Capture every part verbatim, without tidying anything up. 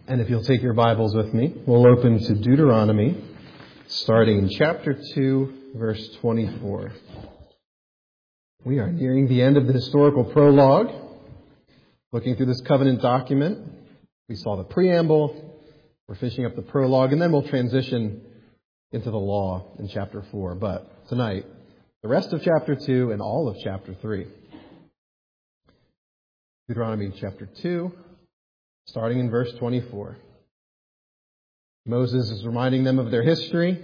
And if you'll take your Bibles with me, we'll open to Deuteronomy, starting in chapter two, verse twenty-four. We are nearing the end of the historical prologue. Looking through this covenant document, we saw the preamble, we're finishing up the prologue, and then we'll transition into the law in chapter four. But tonight, the rest of chapter two and all of chapter three. Deuteronomy chapter two, starting in verse twenty-four. Moses is reminding them of their history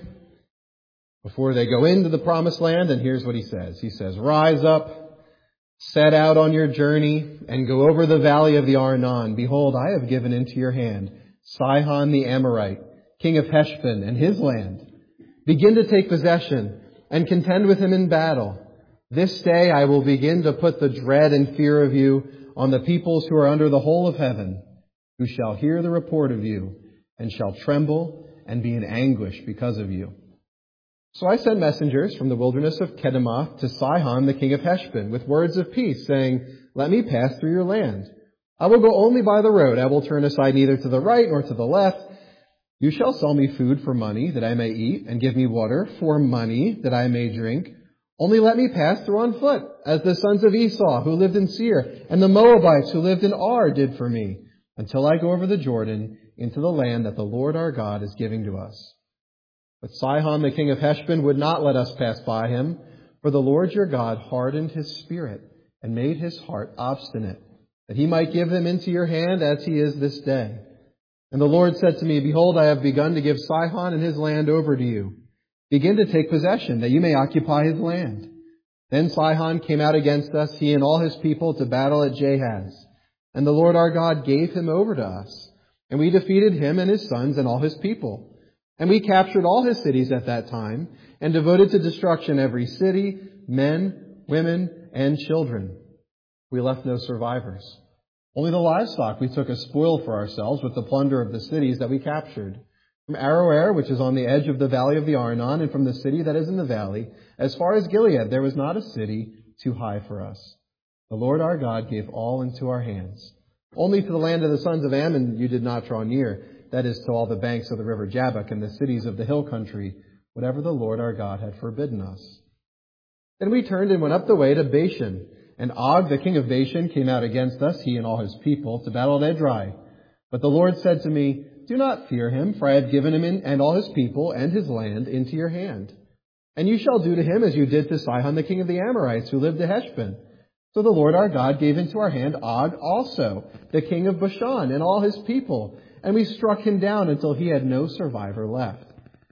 before they go into the promised land, and here's what he says. He says, "Rise up, set out on your journey, and go over the valley of the Arnon. Behold, I have given into your hand Sihon the Amorite, king of Heshbon, and his land. Begin to take possession, and contend with him in battle. This day I will begin to put the dread and fear of you on the peoples who are under the whole of heaven, who shall hear the report of you, and shall tremble and be in anguish because of you. So I sent messengers from the wilderness of Kedemoth to Sihon the king of Heshbon with words of peace, saying, Let me pass through your land. I will go only by the road. I will turn aside neither to the right nor to the left. You shall sell me food for money, that I may eat, and give me water for money, that I may drink. Only let me pass through on foot, as the sons of Esau, who lived in Seir, and the Moabites, who lived in Ar, did for me, until I go over the Jordan into the land that the Lord our God is giving to us. But Sihon the king of Heshbon would not let us pass by him, for the Lord your God hardened his spirit and made his heart obstinate, that he might give them into your hand as he is this day. And the Lord said to me, Behold, I have begun to give Sihon and his land over to you. Begin to take possession, that you may occupy his land. Then Sihon came out against us, he and all his people, to battle at Jahaz. And the Lord our God gave him over to us. And we defeated him and his sons and all his people. And we captured all his cities at that time, and devoted to destruction every city, men, women, and children. We left no survivors. Only the livestock we took as spoil for ourselves with the plunder of the cities that we captured. From Aroer, which is on the edge of the valley of the Arnon, and from the city that is in the valley, as far as Gilead, there was not a city too high for us. The Lord our God gave all into our hands. Only to the land of the sons of Ammon you did not draw near, that is, to all the banks of the river Jabbok and the cities of the hill country, whatever the Lord our God had forbidden us. Then we turned and went up the way to Bashan, and Og, the king of Bashan, came out against us, he and all his people, to battle at Edrei. But the Lord said to me, Do not fear him, for I have given him in, and all his people and his land into your hand. And you shall do to him as you did to Sihon the king of the Amorites, who lived at Heshbon. So the Lord our God gave into our hand Og also, the king of Bashan, and all his people, and we struck him down until he had no survivor left.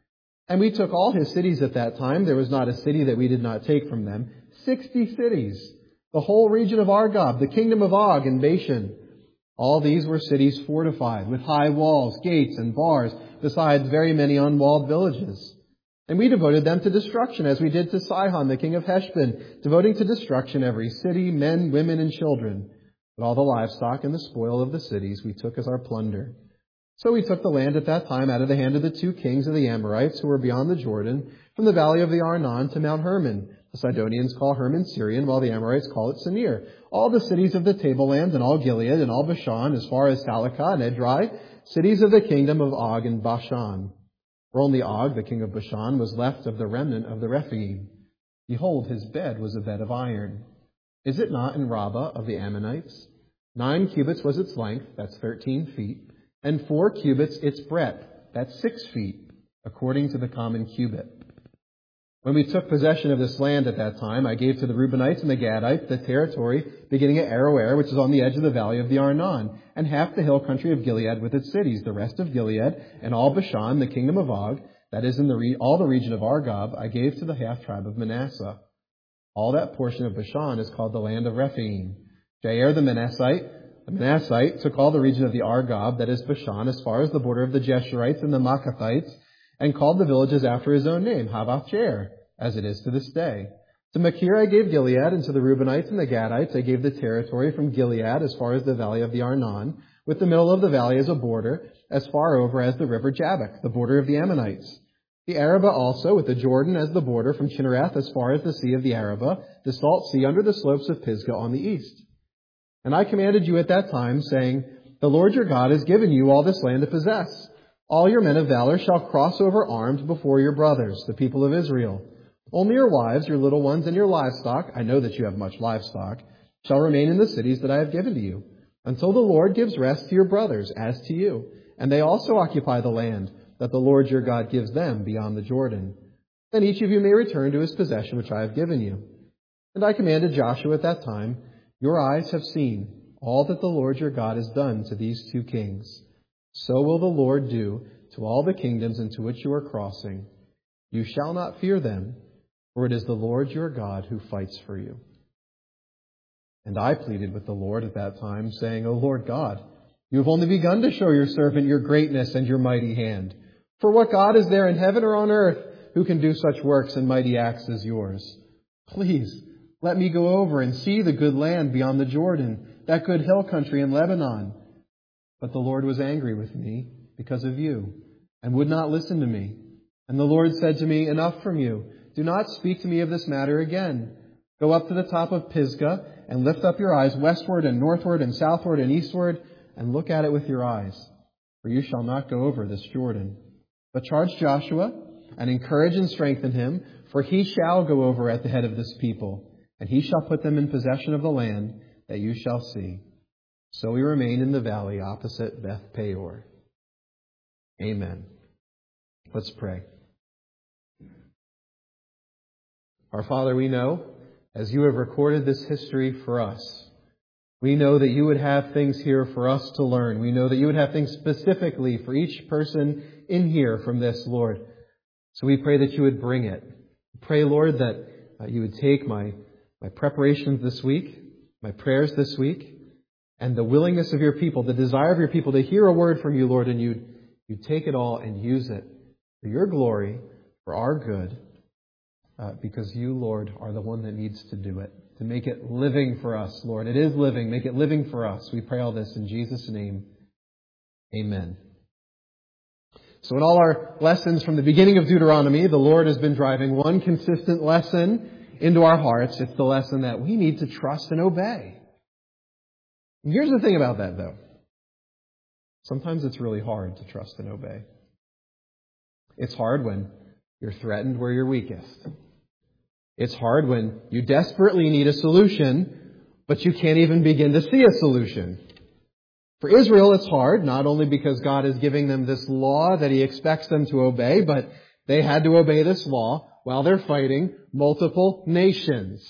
And we took all his cities at that time. There was not a city that we did not take from them. Sixty cities, the whole region of Argob, the kingdom of Og and Bashan. All these were cities fortified, with high walls, gates, and bars, besides very many unwalled villages. And we devoted them to destruction, as we did to Sihon, the king of Heshbon, devoting to destruction every city, men, women, and children. But all the livestock and the spoil of the cities we took as our plunder. So we took the land at that time out of the hand of the two kings of the Amorites, who were beyond the Jordan, from the valley of the Arnon to Mount Hermon. The Sidonians call Hermon Syrian, while the Amorites call it Senir. All the cities of the tablelands, and all Gilead, and all Bashan, as far as Salecah and Edrei, cities of the kingdom of Og and Bashan. For only Og, the king of Bashan, was left of the remnant of the Rephaim. Behold, his bed was a bed of iron. Is it not in Rabbah of the Ammonites? Nine cubits was its length, that's thirteen feet, and four cubits its breadth, that's six feet, according to the common cubit. When we took possession of this land at that time, I gave to the Reubenites and the Gadites the territory beginning at Aroer, which is on the edge of the valley of the Arnon, and half the hill country of Gilead with its cities, the rest of Gilead, and all Bashan, the kingdom of Og, that is in the re- all the region of Argob, I gave to the half-tribe of Manasseh. All that portion of Bashan is called the land of Rephaim. Jair the Manassite, the Manassite, took all the region of the Argob, that is Bashan, as far as the border of the Jeshurites and the Maacathites, and called the villages after his own name, Havoth Jair, as it is to this day. To Machir I gave Gilead, and to the Reubenites and the Gadites I gave the territory from Gilead as far as the valley of the Arnon, with the middle of the valley as a border, as far over as the river Jabbok, the border of the Ammonites. The Arabah also, with the Jordan as the border from Chinnereth as far as the sea of the Arabah, the salt sea under the slopes of Pisgah on the east. And I commanded you at that time, saying, The Lord your God has given you all this land to possess. All your men of valor shall cross over armed before your brothers, the people of Israel. Only your wives, your little ones, and your livestock, I know that you have much livestock, shall remain in the cities that I have given to you, until the Lord gives rest to your brothers as to you. And they also occupy the land that the Lord your God gives them beyond the Jordan. Then each of you may return to his possession which I have given you. And I commanded Joshua at that time, your eyes have seen all that the Lord your God has done to these two kings. So will the Lord do to all the kingdoms into which you are crossing. You shall not fear them, for it is the Lord your God who fights for you. And I pleaded with the Lord at that time, saying, O Lord God, you have only begun to show your servant your greatness and your mighty hand. For what God is there in heaven or on earth who can do such works and mighty acts as yours? Please, let me go over and see the good land beyond the Jordan, that good hill country in Lebanon. But the Lord was angry with me because of you, and would not listen to me. And the Lord said to me, enough from you. Do not speak to me of this matter again. Go up to the top of Pisgah, and lift up your eyes westward and northward and southward and eastward, and look at it with your eyes. For you shall not go over this Jordan. But charge Joshua, and encourage and strengthen him, for he shall go over at the head of this people, and he shall put them in possession of the land that you shall see. So we remain in the valley opposite Beth Peor. Amen. Let's pray. Our Father, we know, as you have recorded this history for us, we know that you would have things here for us to learn. We know that you would have things specifically for each person in here from this, Lord. So we pray that you would bring it. Pray, Lord, that uh, you would take my, my preparations this week, my prayers this week, and the willingness of your people, the desire of your people to hear a word from you, Lord, and you'd, you'd take it all and use it for your glory, for our good, uh, because you, Lord, are the one that needs to do it, to make it living for us, Lord. It is living. Make it living for us. We pray all this in Jesus' name. Amen. So in all our lessons from the beginning of Deuteronomy, the Lord has been driving one consistent lesson into our hearts. It's the lesson that we need to trust and obey. And here's the thing about that, though. Sometimes it's really hard to trust and obey. It's hard when you're threatened where you're weakest. It's hard when you desperately need a solution, but you can't even begin to see a solution. For Israel, it's hard, not only because God is giving them this law that He expects them to obey, but they had to obey this law while they're fighting multiple nations.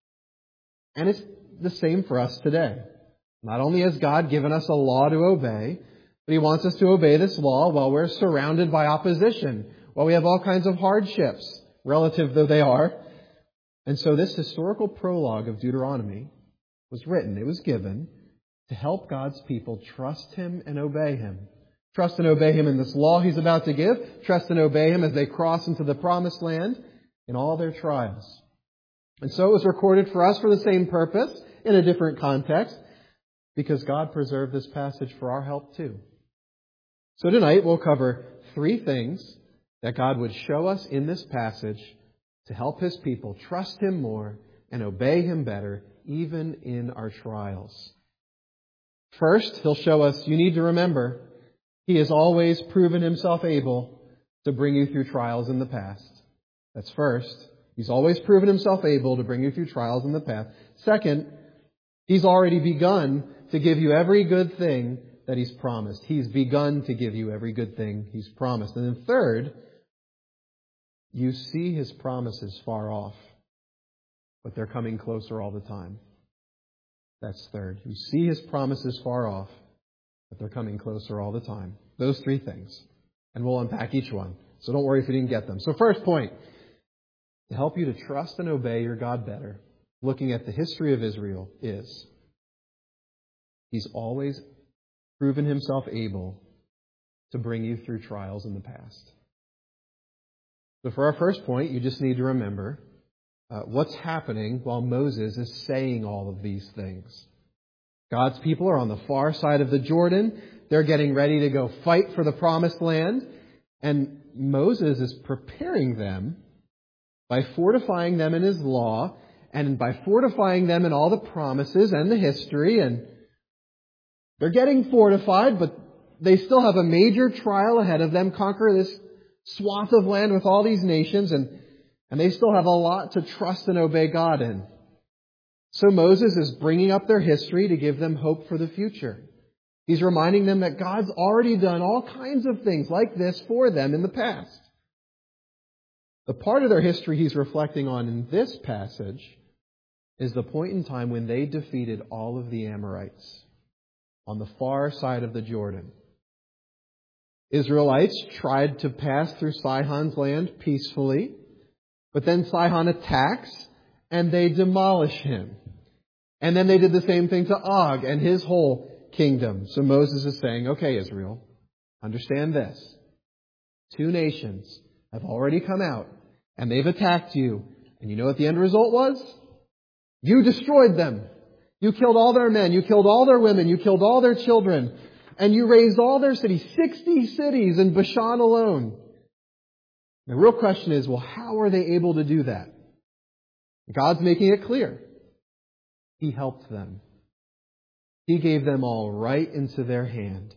And it's the same for us today. Not only has God given us a law to obey, but He wants us to obey this law while we're surrounded by opposition, while we have all kinds of hardships, relative though they are. And so this historical prologue of Deuteronomy was written, it was given, to help God's people trust Him and obey Him. Trust and obey Him in this law He's about to give. Trust and obey Him as they cross into the promised land in all their trials. And so it was recorded for us for the same purpose, in a different context, because God preserved this passage for our help too. So tonight we'll cover three things that God would show us in this passage to help His people trust Him more and obey Him better, even in our trials. First, He'll show us you need to remember He has always proven Himself able to bring you through trials in the past. That's first. He's always proven Himself able to bring you through trials in the past. Second, He's already begun to give you every good thing that He's promised. He's begun to give you every good thing He's promised. And then third, you see His promises far off, but they're coming closer all the time. That's third. You see His promises far off, but they're coming closer all the time. Those three things. And we'll unpack each one. So don't worry if you didn't get them. So first point, to help you to trust and obey your God better, looking at the history of Israel, is He's always proven Himself able to bring you through trials in the past. So for our first point, you just need to remember uh, what's happening while Moses is saying all of these things. God's people are on the far side of the Jordan. They're getting ready to go fight for the promised land. And Moses is preparing them by fortifying them in his law and by fortifying them in all the promises and the history. And They're getting fortified, but they still have a major trial ahead of them, conquer this swath of land with all these nations, and, and they still have a lot to trust and obey God in. So Moses is bringing up their history to give them hope for the future. He's reminding them that God's already done all kinds of things like this for them in the past. The part of their history he's reflecting on in this passage is the point in time when they defeated all of the Amorites on the far side of the Jordan. Israelites tried to pass through Sihon's land peacefully, but then Sihon attacks and they demolish him. And then they did the same thing to Og and his whole kingdom. So Moses is saying, okay, Israel, understand this. Two nations have already come out and they've attacked you. And you know what the end result was? You destroyed them. You killed all their men. You killed all their women. You killed all their children. And you razed all their cities, sixty cities in Bashan alone. The real question is, well, how are they able to do that? God's making it clear. He helped them. He gave them all right into their hand.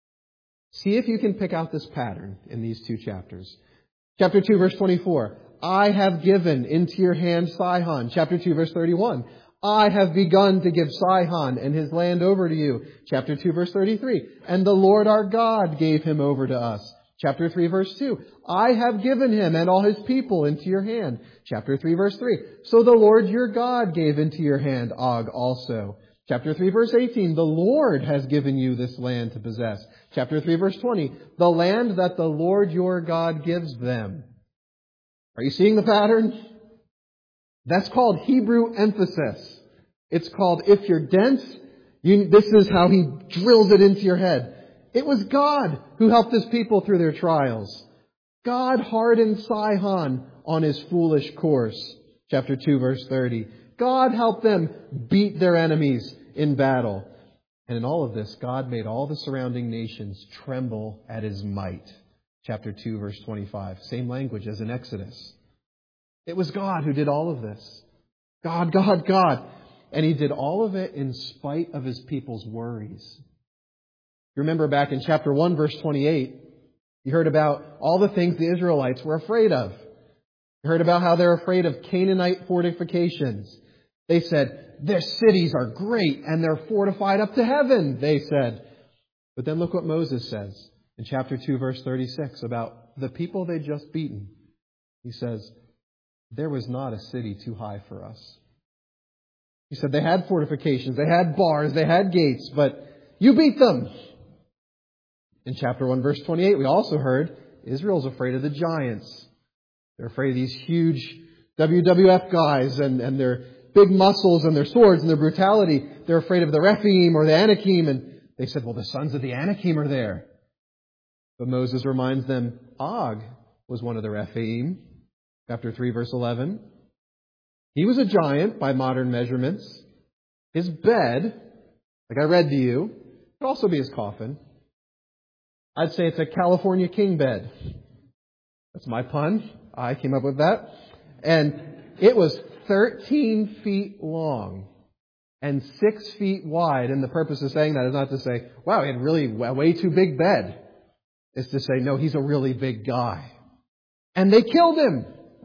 See if you can pick out this pattern in these two chapters. Chapter two, verse twenty-four. I have given into your hand Sihon. Chapter two, verse thirty-one. I have begun to give Sihon and his land over to you. Chapter two, verse thirty-three. And the Lord our God gave him over to us. Chapter three, verse two. I have given him and all his people into your hand. Chapter three, verse three. So the Lord your God gave into your hand Og also. Chapter three, verse eighteen. The Lord has given you this land to possess. Chapter three, verse twenty. The land that the Lord your God gives them. Are you seeing the pattern? That's called Hebrew emphasis. It's called, if you're dense, you, this is how he drills it into your head. It was God who helped his people through their trials. God hardened Sihon on his foolish course. Chapter two, verse thirty. God helped them beat their enemies in battle. And in all of this, God made all the surrounding nations tremble at his might. Chapter two, verse twenty-five. Same language as in Exodus. It was God who did all of this. God, God, God. And he did all of it in spite of his people's worries. You remember back in chapter one, verse twenty-eight, you heard about all the things the Israelites were afraid of. You heard about how they're afraid of Canaanite fortifications. They said, their cities are great and they're fortified up to heaven, they said. But then look what Moses says in chapter two, verse thirty-six about the people they'd just beaten. He says, there was not a city too high for us. He said they had fortifications, they had bars, they had gates, but you beat them. In chapter one, verse twenty-eight, we also heard Israel's afraid of the giants. They're afraid of these huge W W F guys and, and their big muscles and their swords and their brutality. They're afraid of the Rephaim or the Anakim. And they said, well, the sons of the Anakim are there. But Moses reminds them, Og was one of the Rephaim. Chapter three, verse eleven. He was a giant by modern measurements. His bed, like I read to you, could also be his coffin. I'd say it's a California king bed. That's my pun. I came up with that. And it was thirteen feet long and six feet wide. And the purpose of saying that is not to say, wow, he had really a way too big bed. It's to say, no, he's a really big guy. And they killed him.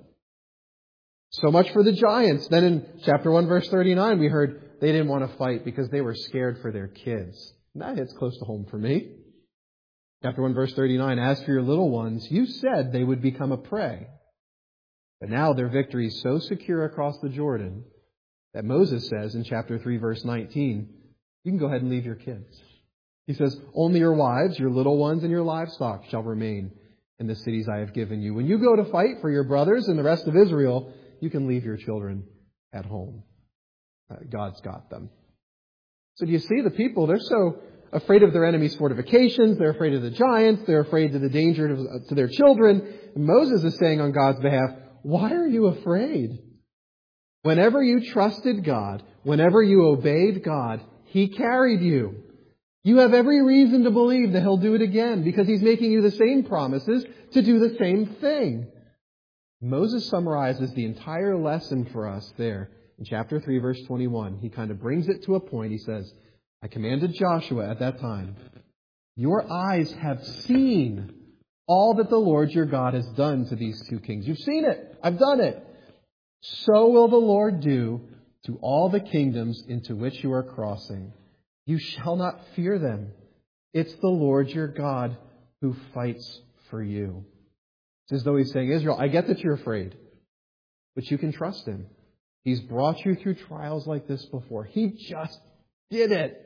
So much for the giants. Then in chapter one, verse thirty-nine, we heard they didn't want to fight because they were scared for their kids. And that hits close to home for me. Chapter one, verse thirty-nine, as for your little ones, you said they would become a prey. But now their victory is so secure across the Jordan that Moses says in chapter three, verse nineteen, you can go ahead and leave your kids. He says, only your wives, your little ones, and your livestock shall remain in the cities I have given you. When you go to fight for your brothers and the rest of Israel, you can leave your children at home. Uh, God's got them. So do you see the people? They're so afraid of their enemies' fortifications. They're afraid of the giants. They're afraid of the danger to, to their children. And Moses is saying on God's behalf, why are you afraid? Whenever you trusted God, whenever you obeyed God, He carried you. You have every reason to believe that He'll do it again because He's making you the same promises to do the same thing. Moses summarizes the entire lesson for us there in chapter three, verse twenty-one. He kind of brings it to a point. He says, I commanded Joshua at that time, your eyes have seen all that the Lord your God has done to these two kings. You've seen it. I've done it. So will the Lord do to all the kingdoms into which you are crossing. You shall not fear them. It's the Lord your God who fights for you. It's as though he's saying, Israel, I get that you're afraid, but you can trust him. He's brought you through trials like this before. He just did it.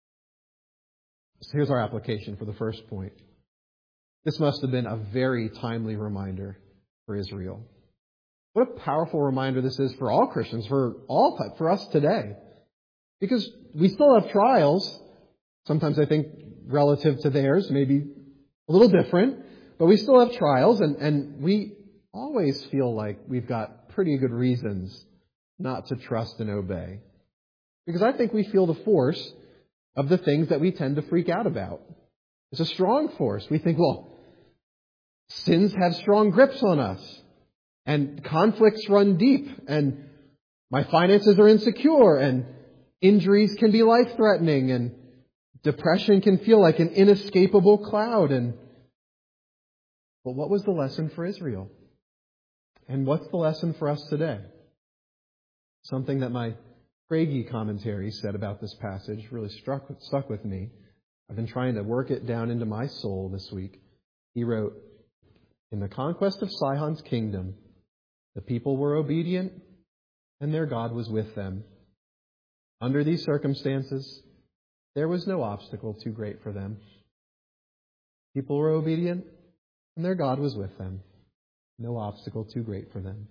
So here's our application for the first point. This must have been a very timely reminder for Israel. What a powerful reminder this is for all Christians, for all, for us today. Because we still have trials. Sometimes I think relative to theirs, maybe a little different. But we still have trials, and, and we always feel like we've got pretty good reasons not to trust and obey. Because I think we feel the force of the things that we tend to freak out about. It's a strong force. We think, well, sins have strong grips on us, and conflicts run deep, and my finances are insecure, and injuries can be life-threatening, and depression can feel like an inescapable cloud. And but what was the lesson for Israel? And what's the lesson for us today? Something that my Craigie commentary said about this passage really struck, stuck with me. I've been trying to work it down into my soul this week. He wrote, in the conquest of Sihon's kingdom, the people were obedient and their God was with them. Under these circumstances, there was no obstacle too great for them. People were obedient and their God was with them. No obstacle too great for them.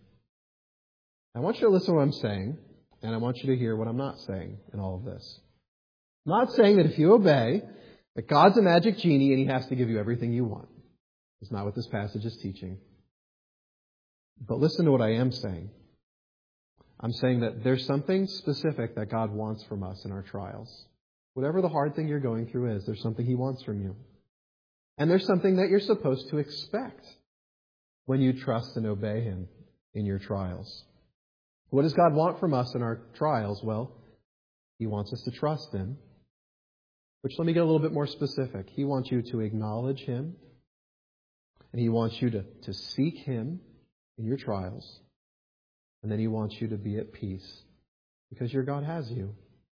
I want you to listen to what I'm saying, and I want you to hear what I'm not saying in all of this. I'm not saying that if you obey, that God's a magic genie and he has to give you everything you want. It's not what this passage is teaching. But listen to what I am saying. I'm saying that there's something specific that God wants from us in our trials. Whatever the hard thing you're going through is, there's something he wants from you. And there's something that you're supposed to expect when you trust and obey him in your trials. What does God want from us in our trials? Well, he wants us to trust him. Which, let me get a little bit more specific. He wants you to acknowledge him. And he wants you to, to seek him in your trials. And then he wants you to be at peace. Because your God has you.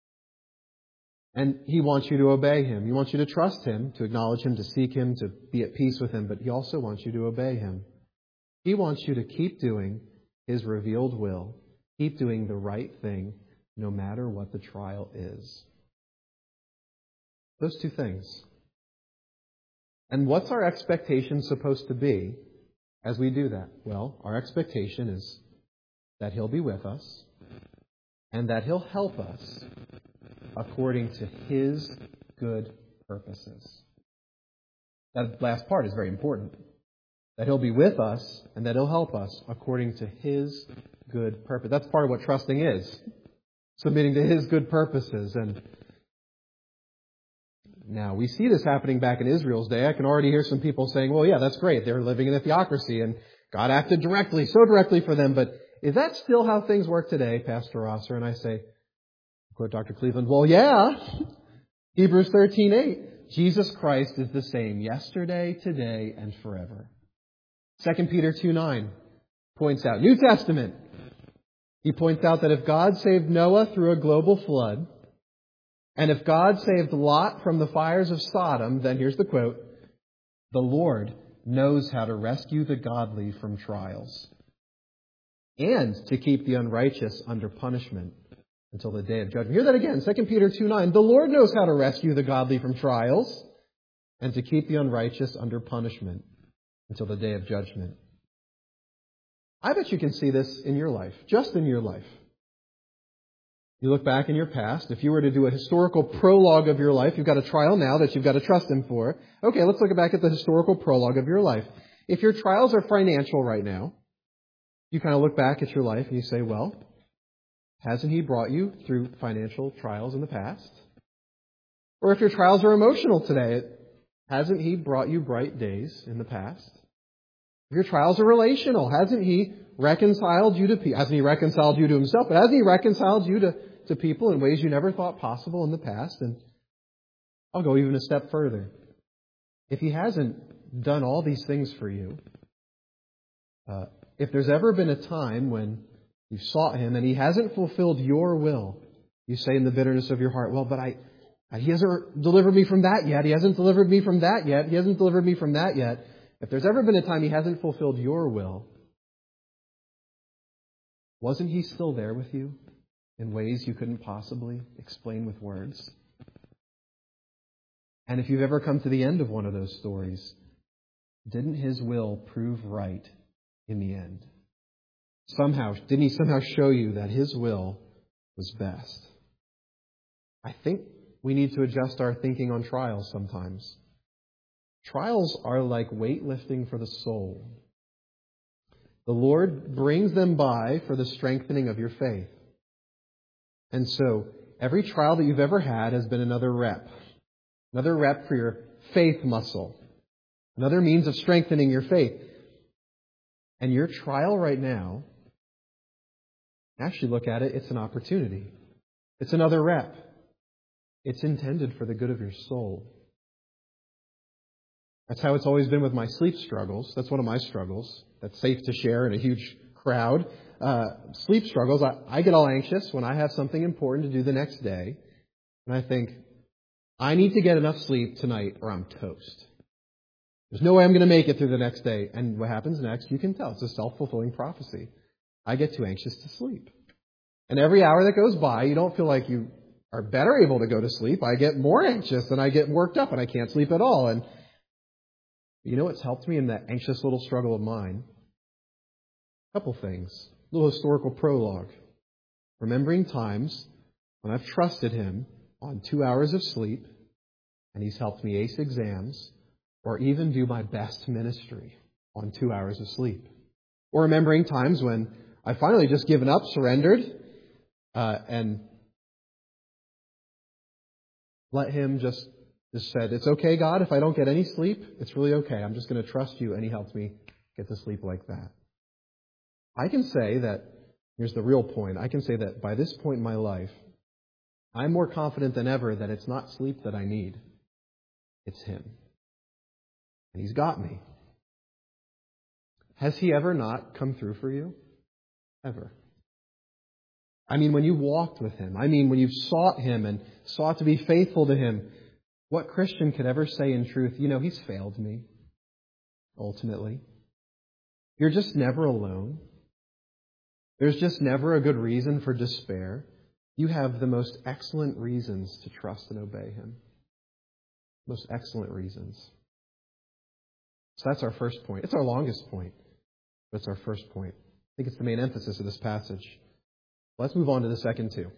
And he wants you to obey him. He wants you to trust him, to acknowledge him, to seek him, to be at peace with him. But he also wants you to obey him. He wants you to keep doing his revealed will. Keep doing the right thing, no matter what the trial is. Those two things. And what's our expectation supposed to be as we do that? Well, our expectation is that he'll be with us and that he'll help us according to his good purposes. That last part is very important. That he'll be with us and that he'll help us according to his good purpose. That's part of what trusting is. Submitting to his good purposes. And now we see this happening back in Israel's day. I can already hear some people saying, well, yeah, that's great. They're living in a theocracy and God acted directly, so directly for them. But is that still how things work today, Pastor Rosser? And I say, quote Doctor Cleveland, well, yeah. Hebrews thirteen eight. Jesus Christ is the same yesterday, today, and forever. Second Peter two nine points out, New Testament, he points out that if God saved Noah through a global flood, and if God saved Lot from the fires of Sodom, then here's the quote, the Lord knows how to rescue the godly from trials and to keep the unrighteous under punishment until the day of judgment. Hear that again, Second Peter two nine. The Lord knows how to rescue the godly from trials and to keep the unrighteous under punishment until the day of judgment. I bet you can see this in your life, just in your life. You look back in your past, if you were to do a historical prologue of your life, you've got a trial now that you've got to trust him for. Okay, let's look back at the historical prologue of your life. If your trials are financial right now, you kind of look back at your life and you say, well, hasn't he brought you through financial trials in the past? Or if your trials are emotional today, hasn't he brought you bright days in the past? If your trials are relational, hasn't he reconciled you to people? Hasn't he reconciled you to himself? But hasn't he reconciled you to, to people in ways you never thought possible in the past? And I'll go even a step further. If He hasn't done all these things for you, uh, if there's ever been a time when you've sought Him and He hasn't fulfilled your will, you say in the bitterness of your heart, well, but I, He hasn't delivered me from that yet. He hasn't delivered me from that yet. He hasn't delivered me from that yet. If there's ever been a time He hasn't fulfilled your will, wasn't He still there with you in ways you couldn't possibly explain with words? And if you've ever come to the end of one of those stories, didn't His will prove right in the end? Somehow, didn't He somehow show you that His will was best? I think we need to adjust our thinking on trials sometimes. Trials are like weightlifting for the soul. The Lord brings them by for the strengthening of your faith. And so, every trial that you've ever had has been another rep. Another rep for your faith muscle. Another means of strengthening your faith. And your trial right now, actually look at it, it's an opportunity. It's another rep. It's intended for the good of your soul. That's how it's always been with my sleep struggles. That's one of my struggles. That's safe to share in a huge crowd. Uh, sleep struggles, I, I get all anxious when I have something important to do the next day. And I think, I need to get enough sleep tonight or I'm toast. There's no way I'm going to make it through the next day. And what happens next, you can tell. It's a self-fulfilling prophecy. I get too anxious to sleep. And every hour that goes by, you don't feel like you are better able to go to sleep. I get more anxious and I get worked up and I can't sleep at all. And you know what's helped me in that anxious little struggle of mine? A couple things. A little historical prologue. Remembering times when I've trusted Him on two hours of sleep and He's helped me ace exams or even do my best ministry on two hours of sleep. Or remembering times when I finally just given up, surrendered, uh, and let Him just, just said, it's okay, God, if I don't get any sleep, it's really okay. I'm just going to trust You. And He helped me get to sleep like that. I can say that, here's the real point, I can say that by this point in my life, I'm more confident than ever that it's not sleep that I need. It's Him. And He's got me. Has He ever not come through for you? Ever. I mean, when you walked with Him, I mean, when you've sought Him and sought to be faithful to Him, what Christian could ever say in truth, you know, He's failed me, ultimately? You're just never alone. There's just never a good reason for despair. You have the most excellent reasons to trust and obey Him. Most excellent reasons. So that's our first point. It's our longest point, but it's our first point. I think it's the main emphasis of this passage. Let's move on to the second two.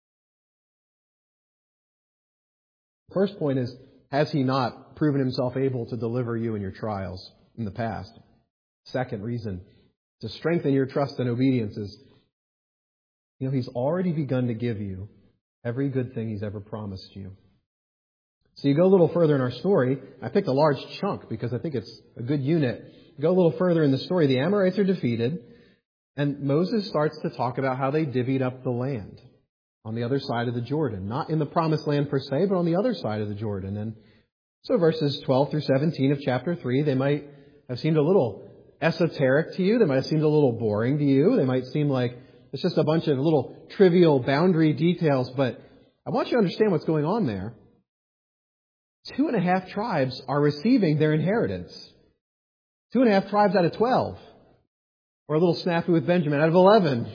First point is, has He not proven Himself able to deliver you in your trials in the past? Second reason to strengthen your trust and obedience is, you know, He's already begun to give you every good thing He's ever promised you. So you go a little further in our story. I picked a large chunk because I think it's a good unit. You go a little further in the story. The Amorites are defeated, and Moses starts to talk about how they divvied up the land on the other side of the Jordan. Not in the promised land per se, but on the other side of the Jordan. And so verses twelve through seventeen of chapter three, they might have seemed a little esoteric to you. They might have seemed a little boring to you. They might seem like it's just a bunch of little trivial boundary details. But I want you to understand what's going on there. Two and a half tribes are receiving their inheritance. Two and a half tribes out of twelve. Or a little snafu with Benjamin out of eleven.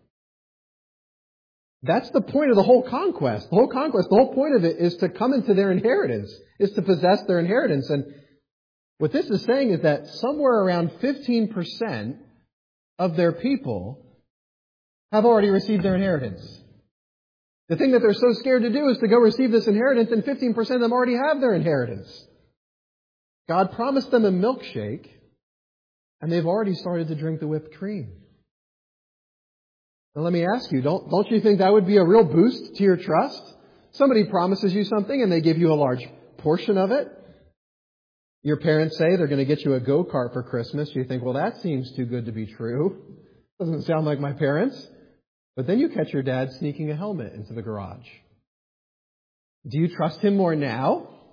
That's the point of the whole conquest. The whole conquest, the whole point of it is to come into their inheritance, is to possess their inheritance. And what this is saying is that somewhere around fifteen percent of their people have already received their inheritance. The thing that they're so scared to do is to go receive this inheritance, and fifteen percent of them already have their inheritance. God promised them a milkshake, and they've already started to drink the whipped cream. Now let me ask you, don't, don't you think that would be a real boost to your trust? Somebody promises you something and they give you a large portion of it. Your parents say they're going to get you a go-kart for Christmas. You think, well, that seems too good to be true. Doesn't sound like my parents. But then you catch your dad sneaking a helmet into the garage. Do you trust him more now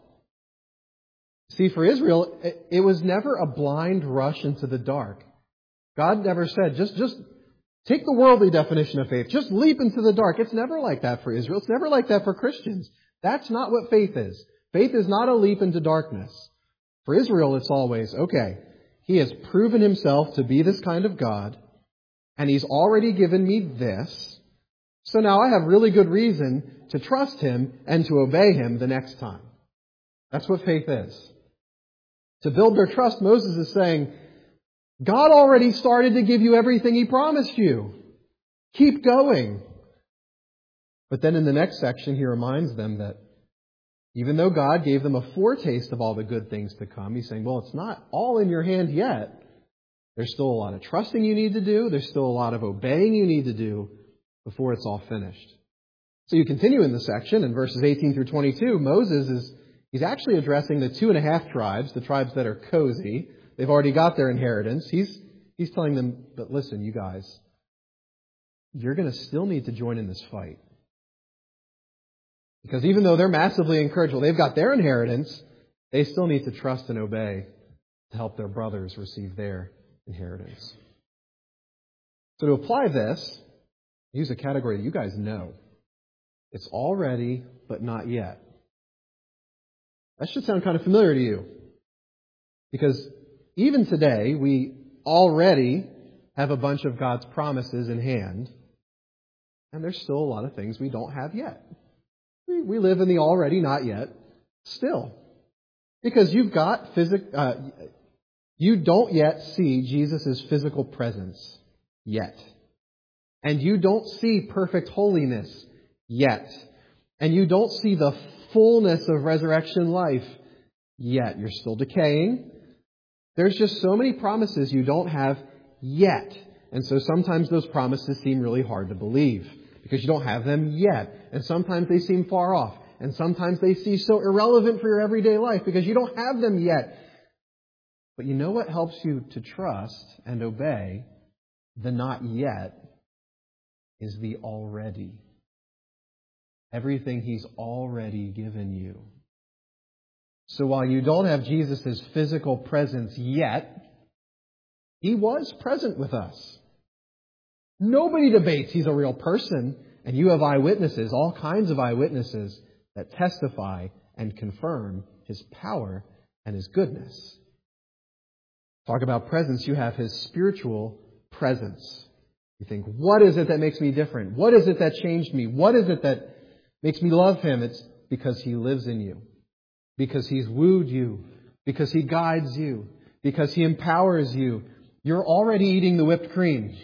See, for Israel, it, it was never a blind rush into the dark. God never said, just, just take the worldly definition of faith. Just leap into the dark. It's never like that for Israel. It's never like that for Christians. That's not what faith is. Faith is not a leap into darkness. For Israel, it's always, okay, He has proven Himself to be this kind of God, and He's already given me this, so now I have really good reason to trust Him and to obey Him the next time. That's what faith is. To build their trust, Moses is saying, God already started to give you everything He promised you. Keep going. But then in the next section, He reminds them that even though God gave them a foretaste of all the good things to come, He's saying, well, it's not all in your hand yet. There's still a lot of trusting you need to do. There's still a lot of obeying you need to do before it's all finished. So you continue in the section in verses eighteen through twenty-two. Moses is, he's actually addressing the two and a half tribes, the tribes that are cozy. They've already got their inheritance. He's, he's telling them, but listen, you guys, you're going to still need to join in this fight. Because even though they're massively encouraged, well, they've got their inheritance, they still need to trust and obey to help their brothers receive their inheritance. So to apply this, use a category that you guys know. It's already, but not yet. That should sound kind of familiar to you. Because even today, we already have a bunch of God's promises in hand, and there's still a lot of things we don't have yet. We, we live in the already, not yet, still. Because you've got physic, uh, you don't yet see Jesus' physical presence yet. And you don't see perfect holiness yet. And you don't see the fullness of resurrection life yet. You're still decaying. There's just so many promises you don't have yet. And so sometimes those promises seem really hard to believe because you don't have them yet. And sometimes they seem far off. And sometimes they seem so irrelevant for your everyday life because you don't have them yet. But you know what helps you to trust and obey the not yet is the already. Everything He's already given you. So while you don't have Jesus' physical presence yet, He was present with us. Nobody debates He's a real person, and you have eyewitnesses, all kinds of eyewitnesses, that testify and confirm His power and His goodness. Talk about presence, you have His spiritual presence. You think, what is it that makes me different? What is it that changed me? What is it that makes me love Him? It's because He lives in you. Because He's wooed you. Because He guides you. Because He empowers you. You're already eating the whipped cream.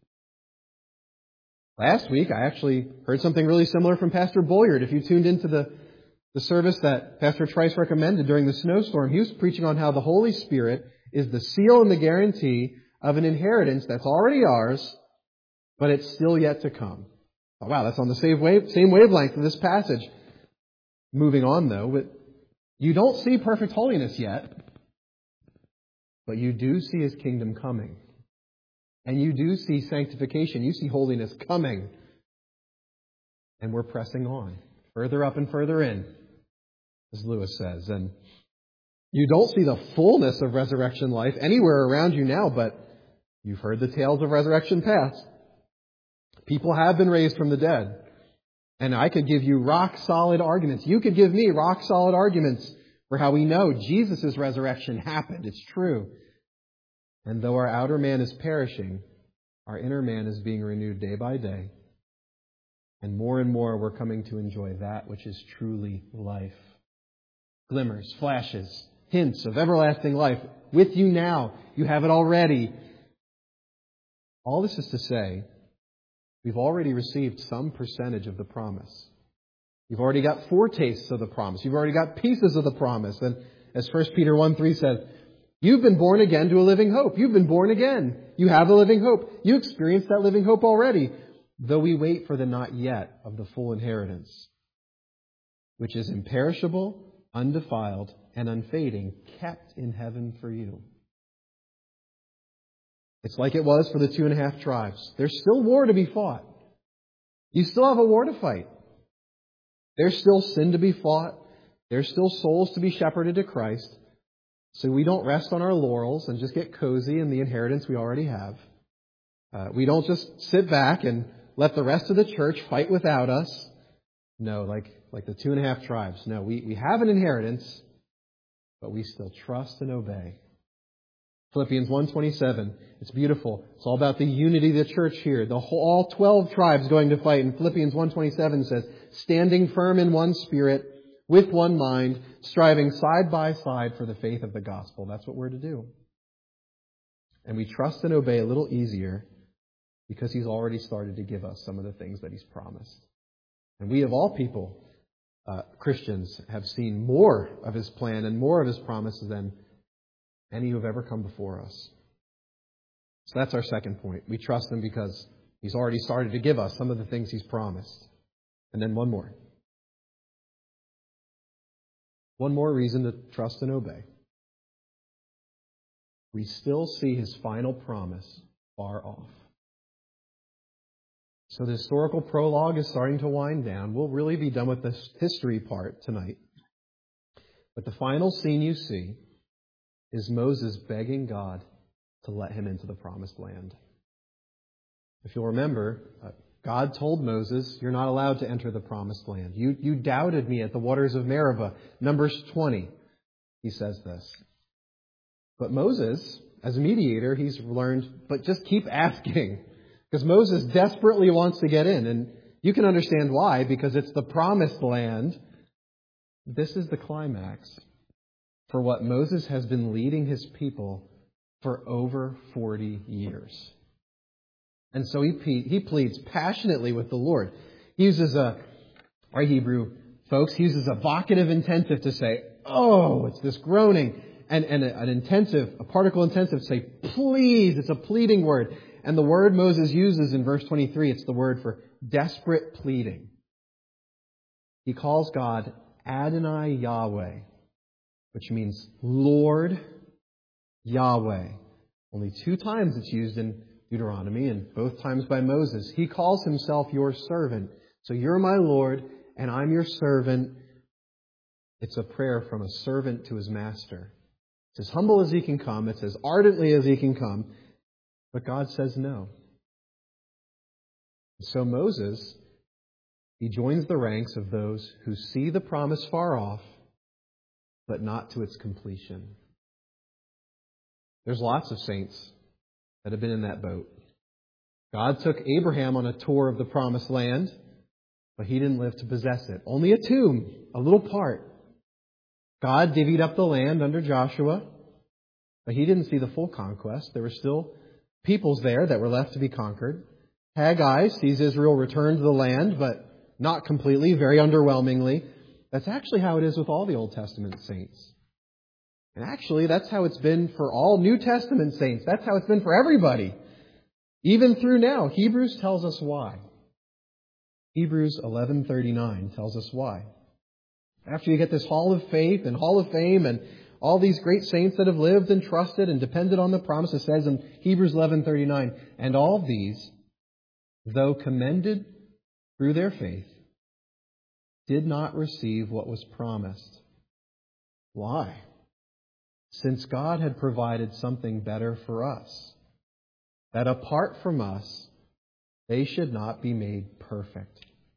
Last week, I actually heard something really similar from Pastor Boyard. If you tuned into the, the service that Pastor Trice recommended during the snowstorm, he was preaching on how the Holy Spirit is the seal and the guarantee of an inheritance that's already ours, but it's still yet to come. Oh, wow, that's on the same, wave, same wavelength of this passage. Moving on, though, but you don't see perfect holiness yet, but you do see His kingdom coming. And you do see sanctification. You see holiness coming. And we're pressing on, further up and further in, as Lewis says. And you don't see the fullness of resurrection life anywhere around you now, but you've heard the tales of resurrection past. People have been raised from the dead. And I could give you rock-solid arguments. You could give me rock-solid arguments for how we know Jesus' resurrection happened. It's true. And though our outer man is perishing, our inner man is being renewed day by day. And more and more we're coming to enjoy that which is truly life. Glimmers, flashes, hints of everlasting life with you now. You have it already. All this is to say, we've already received some percentage of the promise. You've already got foretastes of the promise. You've already got pieces of the promise. And as First Peter one three says, you've been born again to a living hope. You've been born again. You have a living hope. You experienced that living hope already, though we wait for the not yet of the full inheritance, which is imperishable, undefiled, and unfading, kept in heaven for you. It's like it was for the two and a half tribes. There's still war to be fought. You still have a war to fight. There's still sin to be fought. There's still souls to be shepherded to Christ. So we don't rest on our laurels and just get cozy in the inheritance we already have. Uh, we don't just sit back and let the rest of the church fight without us. No, like, like the two and a half tribes. No, we, we have an inheritance, but we still trust and obey. Philippians one twenty-seven. It's beautiful. It's all about the unity of the church here. The whole, all twelve tribes going to fight. And Philippians one twenty-seven says, standing firm in one spirit, with one mind, striving side by side for the faith of the gospel. That's what we're to do. And we trust and obey a little easier because He's already started to give us some of the things that He's promised. And we, of all people, uh, Christians, have seen more of His plan and more of His promises than any who have ever come before us. So that's our second point. We trust Him because He's already started to give us some of the things He's promised. And then one more. One more reason to trust and obey. We still see His final promise far off. So the historical prologue is starting to wind down. We'll really be done with this history part tonight. But the final scene you see is Moses begging God to let him into the promised land. If you'll remember, uh, God told Moses, you're not allowed to enter the promised land. You, you doubted me at the waters of Meribah. Numbers twenty, he says this. But Moses, as a mediator, he's learned, but just keep asking. Because Moses desperately wants to get in. And you can understand why, because it's the promised land. This is the climax for what Moses has been leading his people for over forty years. And so he he pleads passionately with the Lord. He uses a, our Hebrew folks, he uses a vocative intensive to say, oh, it's this groaning. And, and an intensive, a particle intensive to say, please. It's a pleading word. And the word Moses uses in verse twenty-three, it's the word for desperate pleading. He calls God Adonai Yahweh, which means Lord Yahweh. Only two times it's used in Deuteronomy, and both times by Moses. He calls himself your servant. So you're my Lord, and I'm your servant. It's a prayer from a servant to his master. It's as humble as he can come. It's as ardently as he can come. But God says no. So Moses, he joins the ranks of those who see the promise far off, but not to its completion. There's lots of saints that have been in that boat. God took Abraham on a tour of the promised land, but he didn't live to possess it. Only a tomb, a little part. God divvied up the land under Joshua, but he didn't see the full conquest. There were still peoples there that were left to be conquered. Haggai sees Israel return to the land, but not completely, very underwhelmingly. That's actually how it is with all the Old Testament saints. And actually, that's how it's been for all New Testament saints. That's how it's been for everybody. Even through now. Hebrews tells us why. Hebrews eleven thirty-nine tells us why. After you get this hall of faith and hall of fame and all these great saints that have lived and trusted and depended on the promise, it says in Hebrews eleven thirty-nine, and all of these, though commended through their faith, did not receive what was promised. Why? Since God had provided something better for us, that apart from us, they should not be made perfect.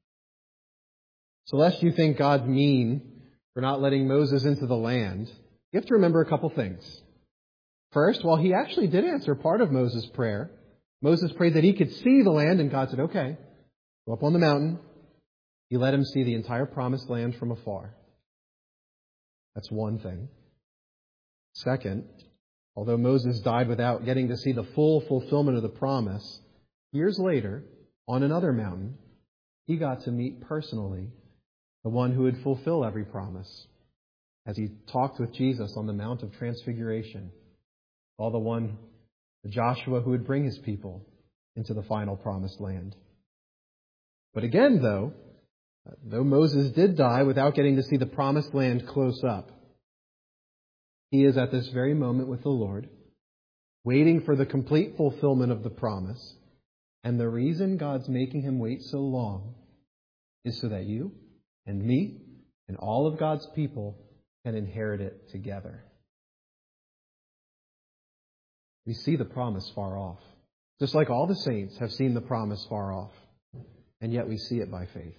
So lest you think God's mean for not letting Moses into the land, you have to remember a couple things. First, while he actually did answer part of Moses' prayer, Moses prayed that he could see the land, and God said, okay, go up on the mountain. He let him see the entire promised land from afar. That's one thing. Second, although Moses died without getting to see the full fulfillment of the promise, years later, on another mountain, he got to meet personally the one who would fulfill every promise as he talked with Jesus on the Mount of Transfiguration, while the one, the Joshua who would bring his people into the final promised land. But again, though, though Moses did die without getting to see the promised land close up, he is at this very moment with the Lord, waiting for the complete fulfillment of the promise. And the reason God's making him wait so long is so that you and me and all of God's people can inherit it together. We see the promise far off. Just like all the saints have seen the promise far off. And yet we see it by faith.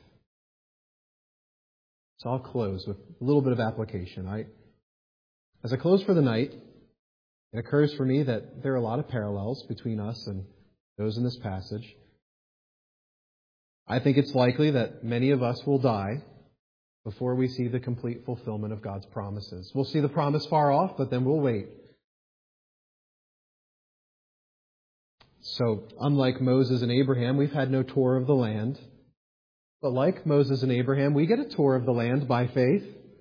So I'll close with a little bit of application. I, as I close for the night, it occurs for me that there are a lot of parallels between us and those in this passage. I think it's likely that many of us will die before we see the complete fulfillment of God's promises. We'll see the promise far off, but then we'll wait. So, unlike Moses and Abraham, we've had no tour of the land. But like Moses and Abraham, we get a tour of the land by faith.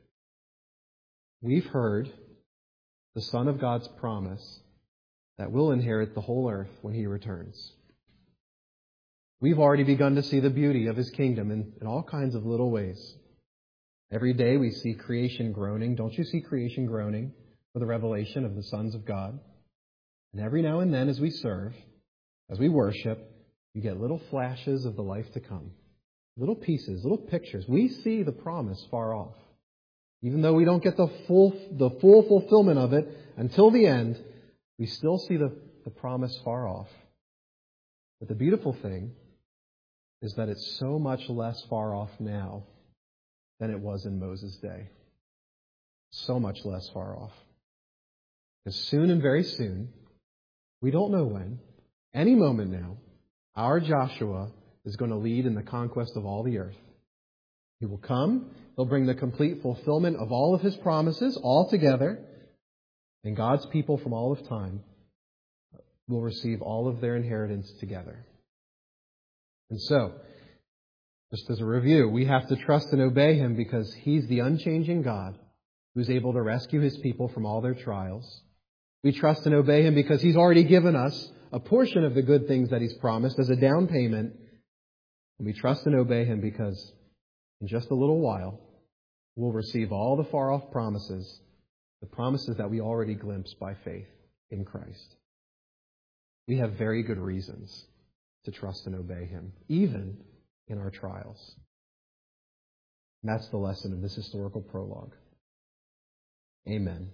We've heard the Son of God's promise that we'll inherit the whole earth when He returns. We've already begun to see the beauty of His kingdom in, in all kinds of little ways. Every day we see creation groaning. Don't you see creation groaning for the revelation of the sons of God? And every now and then as we serve, as we worship, you get little flashes of the life to come. Little pieces, little pictures. We see the promise far off. Even though we don't get the full the full fulfillment of it until the end, we still see the, the promise far off. But the beautiful thing is that it's so much less far off now than it was in Moses' day. So much less far off. Because soon and very soon, we don't know when, any moment now, our Joshua is going to lead in the conquest of all the earth. He will come, he'll bring the complete fulfillment of all of His promises all together, and God's people from all of time will receive all of their inheritance together. And so, just as a review, we have to trust and obey Him because He's the unchanging God who's able to rescue His people from all their trials. We trust and obey Him because He's already given us a portion of the good things that He's promised as a down payment. And we trust and obey Him because in just a little while, we'll receive all the far-off promises, the promises that we already glimpsed by faith in Christ. We have very good reasons to trust and obey Him, even in our trials. And that's the lesson of this historical prologue. Amen.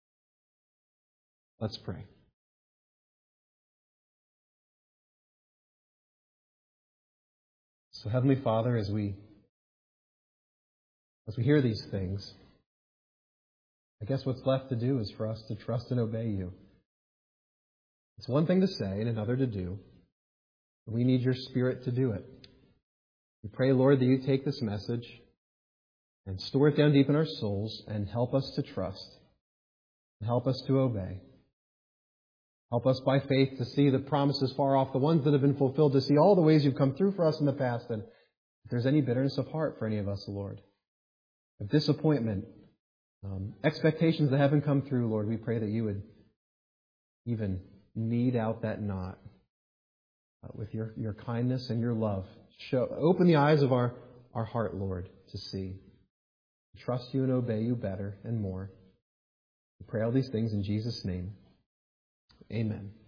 Let's pray. So, Heavenly Father, as we as we hear these things, I guess what's left to do is for us to trust and obey You. It's one thing to say and another to do. We need Your Spirit to do it. We pray, Lord, that You take this message and store it down deep in our souls and help us to trust and help us to obey. Help us by faith to see the promises far off, the ones that have been fulfilled, to see all the ways You've come through for us in the past. And if there's any bitterness of heart for any of us, Lord, of disappointment, um, expectations that haven't come through, Lord, we pray that You would even knead out that knot uh, with your, your kindness and Your love. Show, open the eyes of our, our heart, Lord, to see. Trust You and obey You better and more. We pray all these things in Jesus' name. Amen.